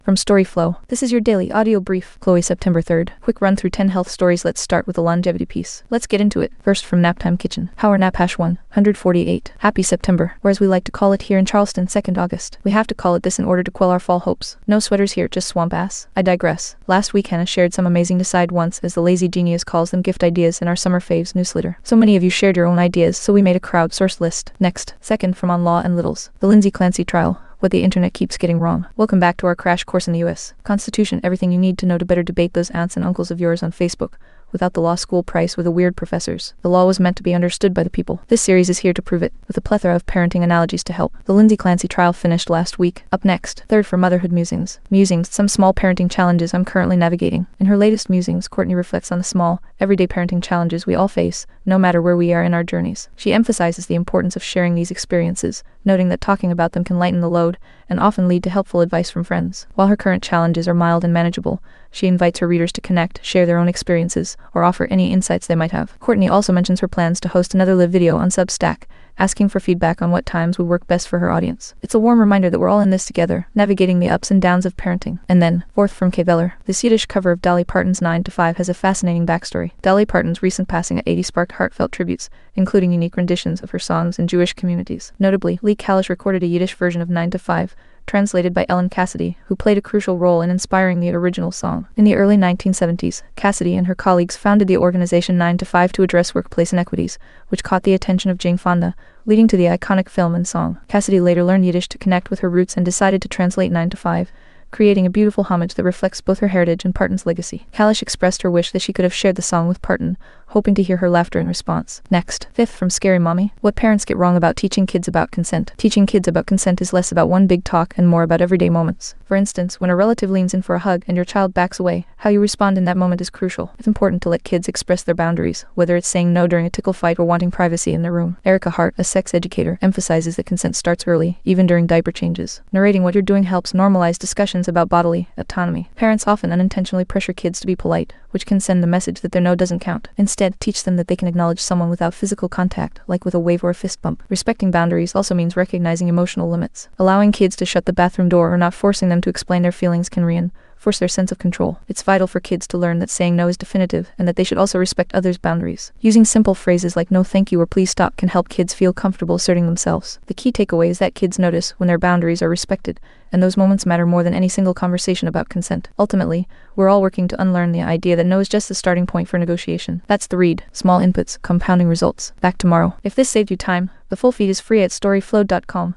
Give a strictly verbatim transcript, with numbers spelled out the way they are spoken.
From Storyflow, this is your daily audio brief. Chloe, September third. Quick run through ten health stories. Let's start with a longevity piece. Let's get into it. First, from Naptime Kitchen. Power Nap Hash one hundred forty-eight. Happy September, or as we like to call it here in Charleston, second August. We have to call it this in order to quell our fall hopes. No sweaters here, just swamp ass. I digress. Last week Hannah shared some amazing decide once, as the lazy genius calls them, gift ideas in our summer faves newsletter. So many of you shared your own ideas, so we made a crowdsourced list. Next, second from On Law and Littles. The Lindsay Clancy trial. What the internet keeps getting wrong. Welcome back to our crash course in the U S Constitution, everything you need to know to better debate those aunts and uncles of yours on Facebook, without the law school price with the weird professors. The law was meant to be understood by the people. This series is here to prove it, with a plethora of parenting analogies to help. The Lindsay Clancy trial finished last week. Up next, third for Motherhood Musings. Musings, some small parenting challenges I'm currently navigating. In her latest musings, Courtney reflects on the small, everyday parenting challenges we all face, no matter where we are in our journeys. She emphasizes the importance of sharing these experiences, noting that talking about them can lighten the load and often lead to helpful advice from friends. While her current challenges are mild and manageable, she invites her readers to connect, share their own experiences, or offer any insights they might have. Courtney also mentions her plans to host another live video on Substack, asking for feedback on what times would work best for her audience. It's a warm reminder that we're all in this together, navigating the ups and downs of parenting. And then, fourth from Kay Veller, the Swedish cover of Dolly Parton's nine to five has a fascinating backstory. Dolly Parton's recent passing at eighty sparked heartfelt tributes, including unique renditions of her songs in Jewish communities. Notably, Lee Kalish recorded a Yiddish version of nine to five, translated by Ellen Cassidy, who played a crucial role in inspiring the original song. In the early nineteen seventies, Cassidy and her colleagues founded the organization nine to five to address workplace inequities, which caught the attention of Jane Fonda, leading to the iconic film and song. Cassidy later learned Yiddish to connect with her roots and decided to translate nine to five, creating a beautiful homage that reflects both her heritage and Parton's legacy. Kalish expressed her wish that she could have shared the song with Parton, hoping to hear her laughter in response. Next, fifth from Scary Mommy. What parents get wrong about teaching kids about consent. Teaching kids about consent is less about one big talk and more about everyday moments. For instance, when a relative leans in for a hug and your child backs away, how you respond in that moment is crucial. It's important to let kids express their boundaries, whether it's saying no during a tickle fight or wanting privacy in their room. Erica Hart, a sex educator, emphasizes that consent starts early, even during diaper changes. Narrating what you're doing helps normalize discussions about bodily autonomy. Parents often unintentionally pressure kids to be polite, which can send the message that their no doesn't count. Instead, teach them that they can acknowledge someone without physical contact, like with a wave or a fist bump. Respecting boundaries also means recognizing emotional limits. Allowing kids to shut the bathroom door or not forcing them to explain their feelings can reinforce their sense of control. It's vital for kids to learn that saying no is definitive and that they should also respect others' boundaries. Using simple phrases like no thank you or please stop can help kids feel comfortable asserting themselves. The key takeaway is that kids notice when their boundaries are respected, and those moments matter more than any single conversation about consent. Ultimately, we're all working to unlearn the idea that no is just the starting point for negotiation. That's the read. Small inputs, compounding results. Back tomorrow. If this saved you time, the full feed is free at storyflow dot com.